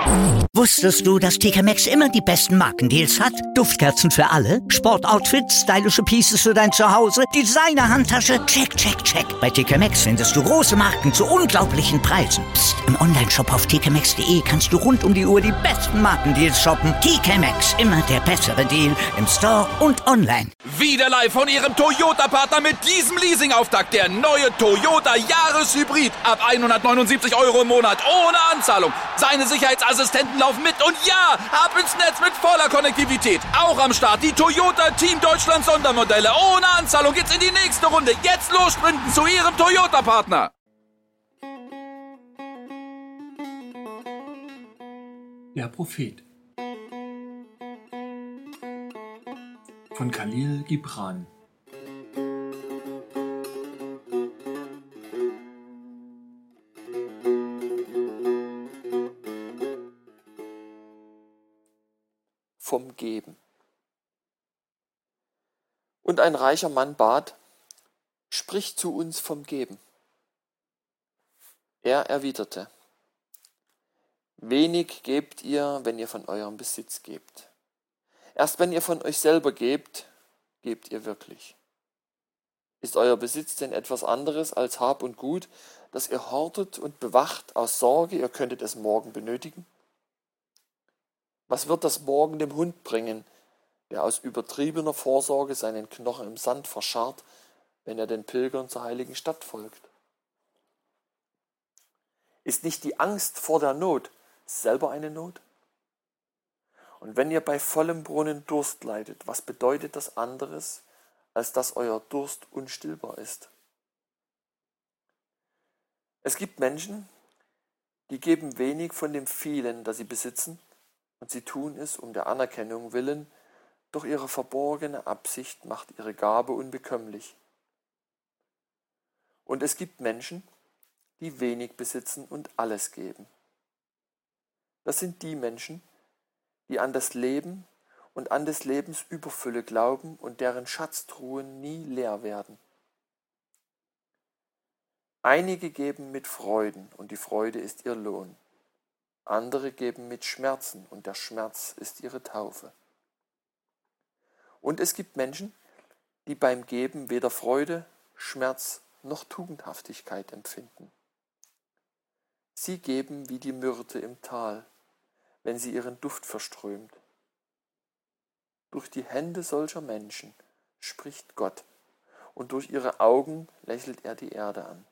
Wusstest du, dass TK Maxx immer die besten Markendeals hat? Duftkerzen für alle, Sportoutfits, stylische Pieces für dein Zuhause, Designer-Handtasche, check, check, check. Bei TK Maxx findest du große Marken zu unglaublichen Preisen. Psst. Im Onlineshop auf tkmaxx.de kannst du rund um die Uhr die besten Markendeals shoppen. TK Maxx, immer der bessere Deal im Store und online. Wieder live von Ihrem Toyota-Partner mit diesem Leasing-Auftakt. Der neue Toyota Jahreshybrid. Ab 179 € im Monat. Ohne Anzahlung. Seine Sicherheitsassistenten laufen mit. Und ja, ab ins Netz mit voller Konnektivität. Auch am Start die Toyota Team Deutschland Sondermodelle. Ohne Anzahlung geht's in die nächste Runde. Jetzt los sprinten zu Ihrem Toyota-Partner. Der Prophet von Khalil Gibran. Vom Geben. Und ein reicher Mann bat: Sprich zu uns vom Geben. Er erwiderte: Wenig gebt ihr, wenn ihr von eurem Besitz gebt. Erst wenn ihr von euch selber gebt, gebt ihr wirklich. Ist euer Besitz denn etwas anderes als Hab und Gut, das ihr hortet und bewacht aus Sorge, ihr könntet es morgen benötigen? Was wird das morgen dem Hund bringen, der aus übertriebener Vorsorge seinen Knochen im Sand verscharrt, wenn er den Pilgern zur heiligen Stadt folgt? Ist nicht die Angst vor der Not selber eine Not? Und wenn ihr bei vollem Brunnen Durst leidet, was bedeutet das anderes, als dass euer Durst unstillbar ist? Es gibt Menschen, die geben wenig von dem vielen, das sie besitzen, und sie tun es um der Anerkennung willen, doch ihre verborgene Absicht macht ihre Gabe unbekömmlich. Und es gibt Menschen, die wenig besitzen und alles geben. Das sind die Menschen, die an das Leben und an des Lebens Überfülle glauben und deren Schatztruhen nie leer werden. Einige geben mit Freuden und die Freude ist ihr Lohn. Andere geben mit Schmerzen und der Schmerz ist ihre Taufe. Und es gibt Menschen, die beim Geben weder Freude, Schmerz noch Tugendhaftigkeit empfinden. Sie geben wie die Myrte im Tal, wenn sie ihren Duft verströmt. Durch die Hände solcher Menschen spricht Gott, und durch ihre Augen lächelt er die Erde an.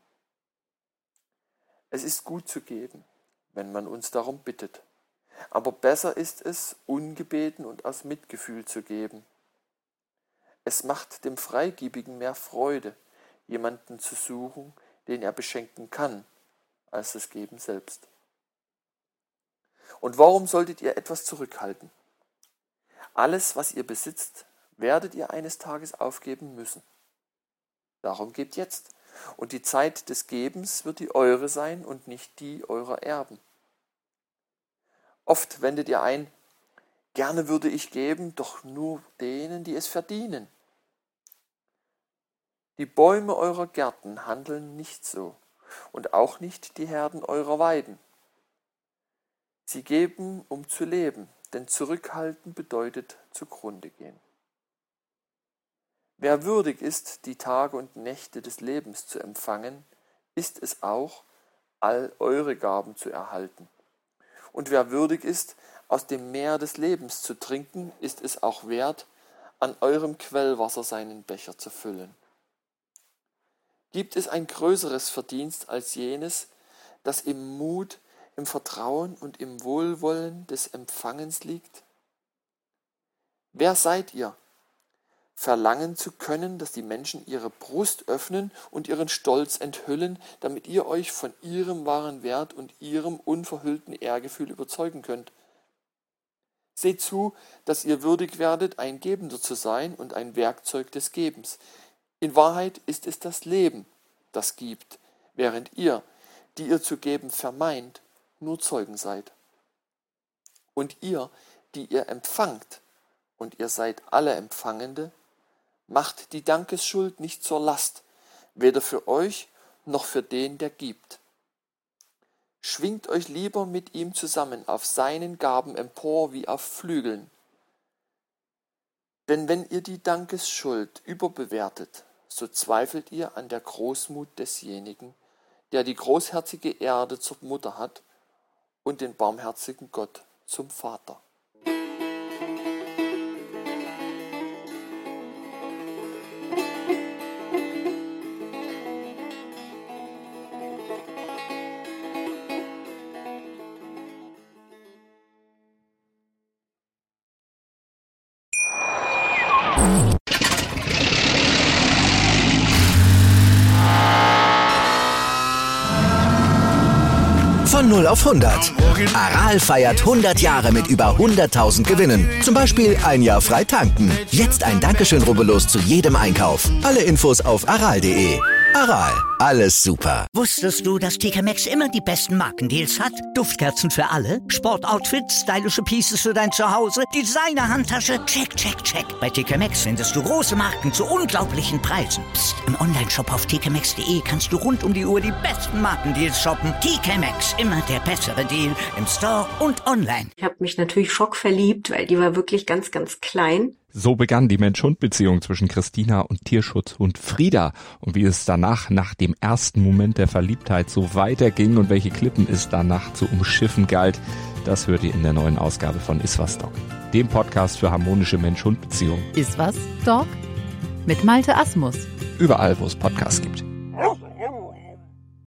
Es ist gut zu geben, wenn man uns darum bittet, aber besser ist es, ungebeten und aus Mitgefühl zu geben. Es macht dem Freigebigen mehr Freude, jemanden zu suchen, den er beschenken kann, als das Geben selbst. Und warum solltet ihr etwas zurückhalten? Alles, was ihr besitzt, werdet ihr eines Tages aufgeben müssen. Darum gebt jetzt, und die Zeit des Gebens wird die eure sein und nicht die eurer Erben. Oft wendet ihr ein: Gerne würde ich geben, doch nur denen, die es verdienen. Die Bäume eurer Gärten handeln nicht so, und auch nicht die Herden eurer Weiden. Sie geben, um zu leben, denn zurückhalten bedeutet zugrunde gehen. Wer würdig ist, die Tage und Nächte des Lebens zu empfangen, ist es auch, all eure Gaben zu erhalten. Und wer würdig ist, aus dem Meer des Lebens zu trinken, ist es auch wert, an eurem Quellwasser seinen Becher zu füllen. Gibt es ein größeres Verdienst als jenes, das im Mut, im Vertrauen und im Wohlwollen des Empfangens liegt? Wer seid ihr, verlangen zu können, dass die Menschen ihre Brust öffnen und ihren Stolz enthüllen, damit ihr euch von ihrem wahren Wert und ihrem unverhüllten Ehrgefühl überzeugen könnt? Seht zu, dass ihr würdig werdet, ein Gebender zu sein und ein Werkzeug des Gebens. In Wahrheit ist es das Leben, das gibt, während ihr, die ihr zu geben vermeint, nur Zeugen seid. Und ihr, die ihr empfangt, und ihr seid alle Empfangende, macht die Dankesschuld nicht zur Last, weder für euch noch für den, der gibt. Schwingt euch lieber mit ihm zusammen auf seinen Gaben empor wie auf Flügeln. Denn wenn ihr die Dankesschuld überbewertet, so zweifelt ihr an der Großmut desjenigen, der die großherzige Erde zur Mutter hat und den barmherzigen Gott zum Vater. Von 0 auf 100. Aral feiert 100 Jahre mit über 100.000 Gewinnen. Zum Beispiel ein Jahr frei tanken. Jetzt ein Dankeschön, rubbellos zu jedem Einkauf. Alle Infos auf aral.de. Aral, alles super. Wusstest du, dass TK Maxx immer die besten Markendeals hat? Duftkerzen für alle, Sportoutfits, stylische Pieces für dein Zuhause, Designer-Handtasche, check, check, check. Bei TK Maxx findest du große Marken zu unglaublichen Preisen. Psst. Im Onlineshop auf tkmaxx.de kannst du rund um die Uhr die besten Markendeals shoppen. TK Maxx, immer der bessere Deal im Store und online. Ich habe mich natürlich schockverliebt, weil die war wirklich ganz, ganz klein. So begann die Mensch-Hund-Beziehung zwischen Christina und Tierschutzhund Frieda. Und wie es danach, nach dem ersten Moment der Verliebtheit, so weiterging und welche Klippen es danach zu umschiffen galt, das hört ihr in der neuen Ausgabe von Iswas Dog, dem Podcast für harmonische Mensch-Hund-Beziehungen. Iswas Dog? Mit Malte Asmus. Überall, wo es Podcasts gibt.